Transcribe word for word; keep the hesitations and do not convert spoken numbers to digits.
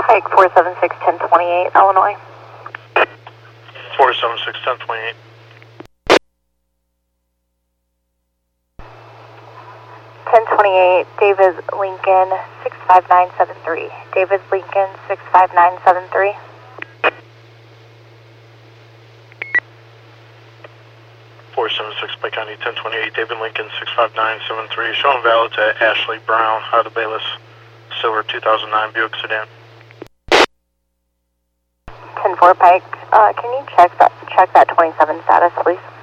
Pike four seven six, ten twenty-eight, Illinois. four seven six, ten twenty-eight. ten twenty-eight, David Lincoln six five nine seven three. David Lincoln six five nine seven three. four seven six, Pike County, ten twenty-eight, David Lincoln six five nine seven three. Showing valid to Ashley Brown, out of Bayless, silver two thousand nine Buick sedan. ten four, Pike, uh, can you check that, check that twenty-seven status, please?